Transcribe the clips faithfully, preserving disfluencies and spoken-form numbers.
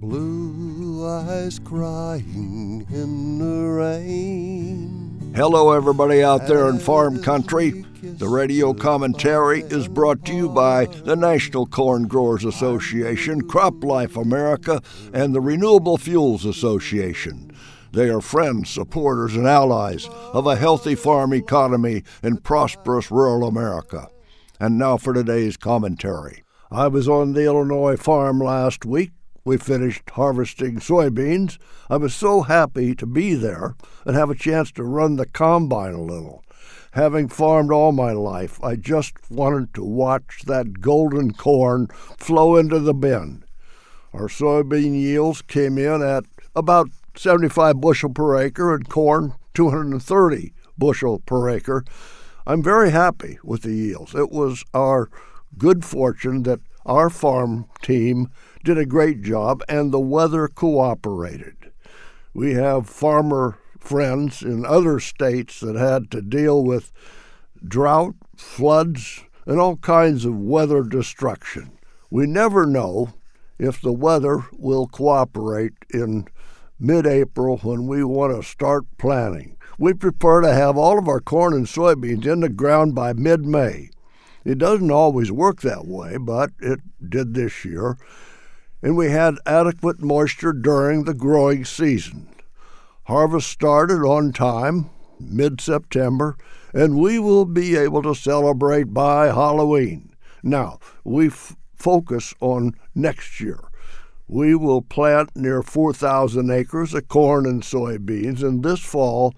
Blue eyes crying in the rain. Hello, everybody out there in farm country. The radio commentary is brought to you by the National Corn Growers Association, CropLife America, and the Renewable Fuels Association. They are friends, supporters, and allies of a healthy farm economy in prosperous rural America. And now for today's commentary. I was on the Illinois farm last week. We finished harvesting soybeans. I was so happy to be there and have a chance to run the combine a little. Having farmed all my life, I just wanted to watch that golden corn flow into the bin. Our soybean yields came in at about seventy-five bushel per acre and corn two hundred thirty bushel per acre. I'm very happy with the yields. It was our good fortune that our farm team did a great job and the weather cooperated. We have farmer friends in other states that had to deal with drought, floods, and all kinds of weather destruction. We never know if the weather will cooperate in mid-April when we want to start planting. We prefer to have all of our corn and soybeans in the ground by mid-May. It doesn't always work that way, but it did this year. And we had adequate moisture during the growing season. Harvest started on time, mid-September, and we will be able to celebrate by Halloween. Now, we f- focus on next year. We will plant near four thousand acres of corn and soybeans, and this fall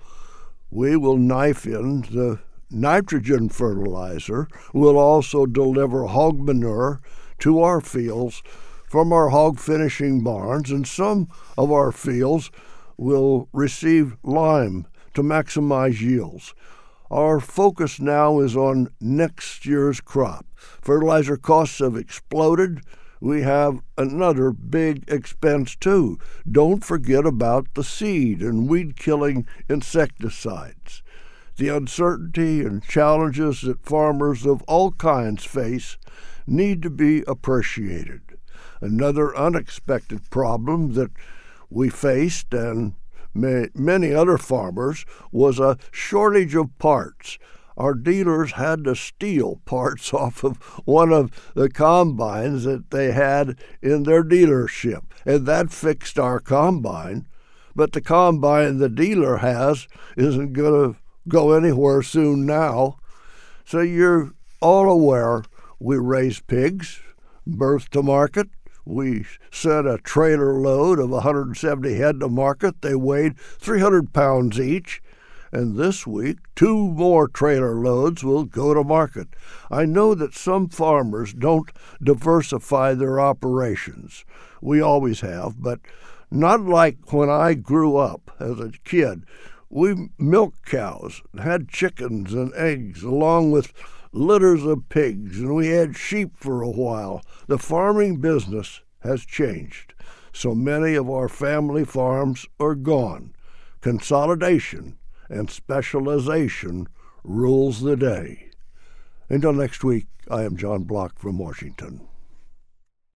we will knife in the nitrogen fertilizer. We'll also deliver hog manure to our fields from our hog finishing barns, and some of our fields will receive lime to maximize yields. Our focus now is on next year's crop. Fertilizer costs have exploded. We have another big expense too. Don't forget about the seed and weed-killing insecticides. The uncertainty and challenges that farmers of all kinds face need to be appreciated. Another unexpected problem that we faced, and may, many other farmers, was a shortage of parts. Our dealers had to steal parts off of one of the combines that they had in their dealership, and that fixed our combine. But the combine the dealer has isn't going to go anywhere soon now. So you're all aware we raise pigs, birth to market. We sent a trailer load of one hundred seventy head to market. They weighed three hundred pounds each. And this week, two more trailer loads will go to market. I know that some farmers don't diversify their operations. We always have, but not like when I grew up as a kid. We milked cows, had chickens and eggs, along with litters of pigs, and we had sheep for a while. The farming business has changed. So many of our family farms are gone. Consolidation and specialization rules the day. Until next week, I am John Block from Washington.